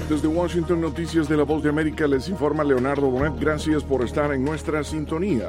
Desde Washington, Noticias de la Voz de América, les informa Leonardo Bonet. Gracias por estar en nuestra sintonía.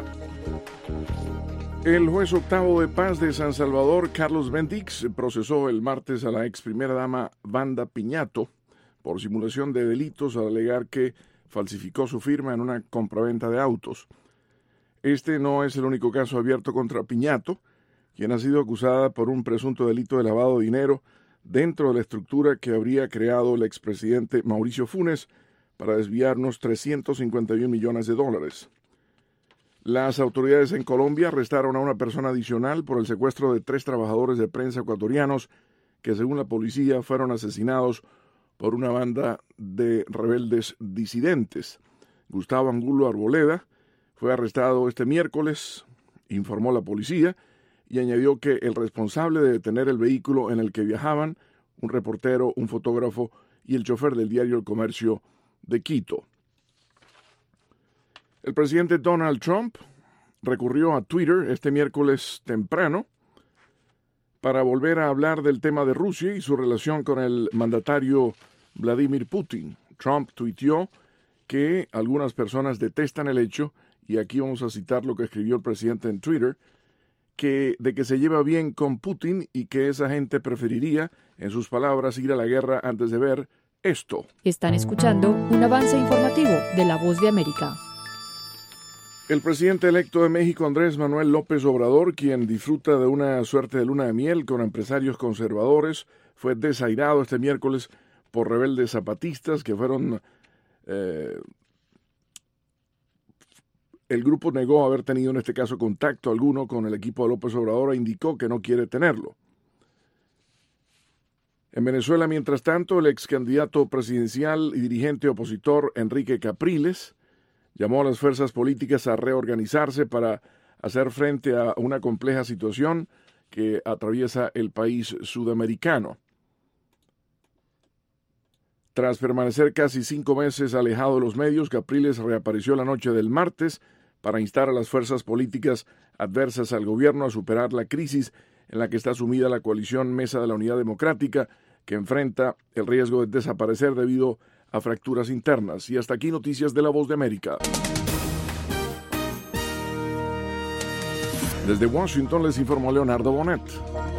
El juez octavo de paz de San Salvador, Carlos Bendix, procesó el martes a la ex primera dama Wanda Piñato por simulación de delitos al alegar que falsificó su firma en una compraventa de autos. Este no es el único caso abierto contra Piñato, quien ha sido acusada por un presunto delito de lavado de dinero dentro de la estructura que habría creado el expresidente Mauricio Funes para desviar unos 351 millones de dólares. Las autoridades en Colombia arrestaron a una persona adicional por el secuestro de 3 trabajadores de prensa ecuatorianos que, según la policía, fueron asesinados por una banda de rebeldes disidentes. Gustavo Angulo Arboleda fue arrestado este miércoles, informó la policía, y añadió que el responsable de detener el vehículo en el que viajaban, un reportero, un fotógrafo y el chofer del diario El Comercio de Quito. El presidente Donald Trump recurrió a Twitter este miércoles temprano para volver a hablar del tema de Rusia y su relación con el mandatario Vladimir Putin. Trump tuiteó que algunas personas detestan el hecho, y aquí vamos a citar lo que escribió el presidente en Twitter, de que se lleva bien con Putin y que esa gente preferiría, en sus palabras, ir a la guerra antes de ver esto. Están escuchando un avance informativo de La Voz de América. El presidente electo de México, Andrés Manuel López Obrador, quien disfruta de una suerte de luna de miel con empresarios conservadores, fue desairado este miércoles por rebeldes zapatistas que fueron... El grupo negó haber tenido en este caso contacto alguno con el equipo de López Obrador e indicó que no quiere tenerlo. En Venezuela, mientras tanto, el ex candidato presidencial y dirigente opositor Enrique Capriles llamó a las fuerzas políticas a reorganizarse para hacer frente a una compleja situación que atraviesa el país sudamericano. Tras permanecer casi 5 meses alejado de los medios, Capriles reapareció la noche del martes para instar a las fuerzas políticas adversas al gobierno a superar la crisis en la que está sumida la coalición Mesa de la Unidad Democrática, que enfrenta el riesgo de desaparecer debido a fracturas internas. Y hasta aquí Noticias de la Voz de América. Desde Washington les informó Leonardo Bonet.